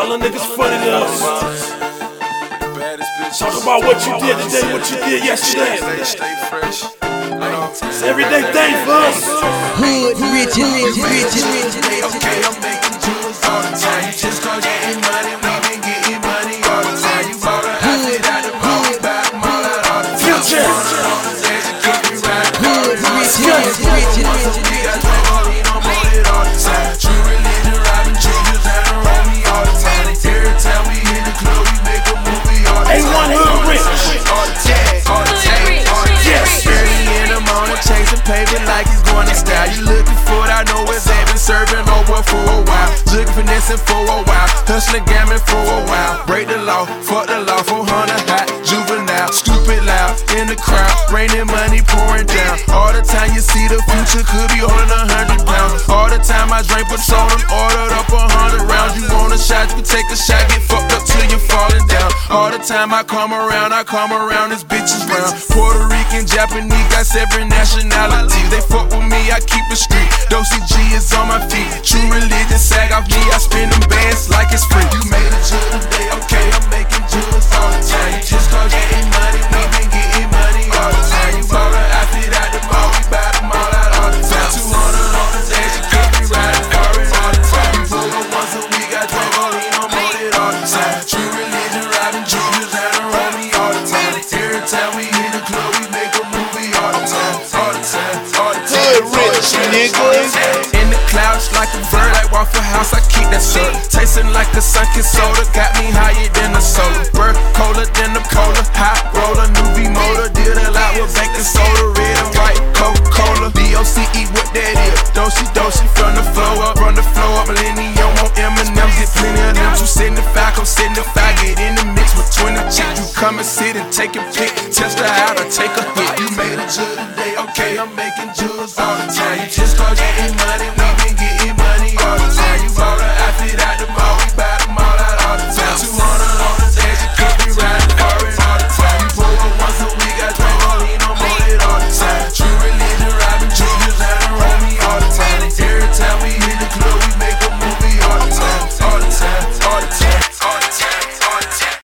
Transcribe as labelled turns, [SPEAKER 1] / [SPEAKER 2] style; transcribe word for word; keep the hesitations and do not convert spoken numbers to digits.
[SPEAKER 1] Y'all niggas funny to us. Talk about what you did today, what you did yesterday. It's an everyday thing for us.
[SPEAKER 2] Hood, rich, rich, rich, rich.
[SPEAKER 3] Okay, I'm making jewels all the time. Just cause getting money, we been getting money all the time. You bought a outfit out the mall, we buy them all out all the time.
[SPEAKER 1] Future.
[SPEAKER 2] Hood, rich, rich, rich, rich.
[SPEAKER 3] We got trouble, we don't want it all the time. True religion, robbing juniors, and around me all the time. Every time we hit the club, we make a movie all the time.
[SPEAKER 1] A one Hood Rich.
[SPEAKER 3] All the tag, all the tag, all the
[SPEAKER 1] Yes.
[SPEAKER 3] early in the morning, chasing pavement like it's going to style. You looking for it, I know it's that. Been serving over for a while. Looking for finessing for a while. Hustling gammon for a while. Break the law, fuck the law. four hundred hot, juvenile, stupid loud in the crowd. Raining money pouring down. All the time you see the future could be holding a hundred pounds. All the time I drink Patron, ordered up a hundred rounds. You want a shot, you can take a shot, get fucked up till you're falling down. All the time I come around, I come around, this bitches round. Puerto Rican, Japanese, got seven nationalities. They fuck with me, I keep it street. Dosey G is on my feet. True religion, sag off me, I spend them bands like it's free. You made a jewel today, okay, I'm making jewels all the time. Just cause getting money, we been getting money all the time. You bought an outfit out the mall, we buy them all out all the time. two hundred on the dash, you keep me riding foreign all the time. You pull up once a week, I drink all in on it all the time. True religion, robbing juniors, and around me all the time. Every time we hit the club, we make a movie all the time. All the time, all the time.
[SPEAKER 1] Hood Rich, niggas.
[SPEAKER 3] In the clouds like a bird, like Waffle House, I keep that syrup. Tasting like a sunken soda, got me higher than a soda. Bird colder than the cola, hot roller, new V motor. Did a lot with baking soda, red and white Coca-Cola. D O C E, what that is? Dosey, dosey from the flow up, run the flow up. Millennium on M and M's, get plenty of them. two seventy-five, come seventy-five, get in the mix with twenty chicks. You come and sit and take a pic, test her out or take a hit. You made a judge.